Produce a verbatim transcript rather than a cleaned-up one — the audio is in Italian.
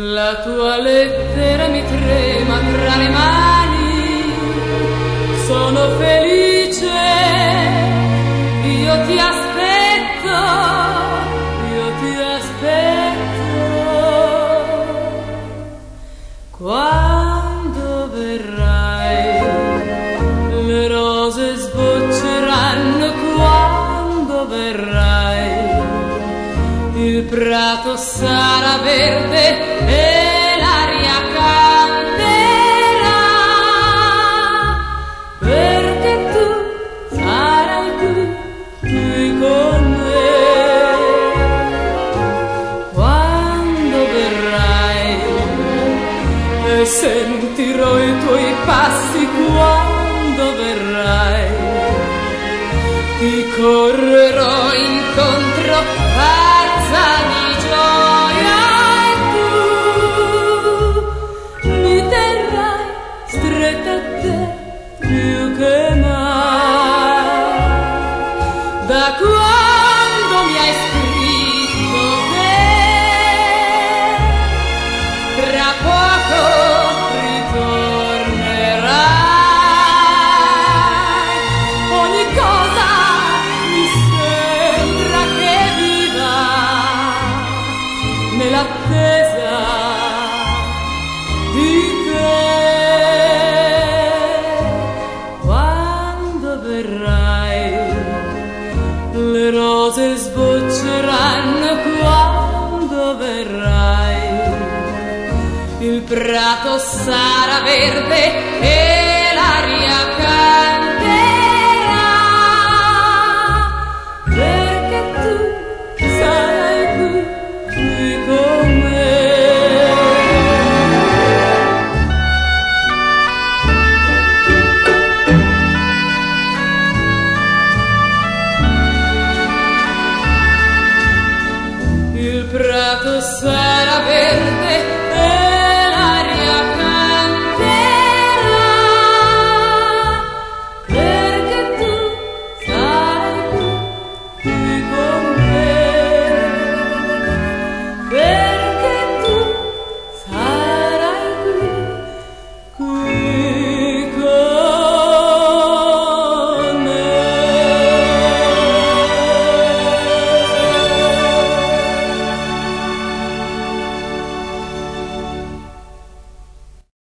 La tua lettera mi trema tra le mani, sono felice, io ti aspetto, io ti aspetto. Quando verrai, le rose sbocceranno, quando verrai, il prato sarà verde e l'aria canterà, perché tu sarai qui, qui con me. Quando verrai e sentirò i tuoi passi, quando verrai ti correrò incontro di gioia, e tu mi terrai stretta a te più che mai. Da quando mi hai scritto che tra poco ritornerai, ogni cosa mi sembra che nell'attesa di te. Quando verrai, le rose sbocceranno, quando verrai, il prato sarà verde e l'aria calda.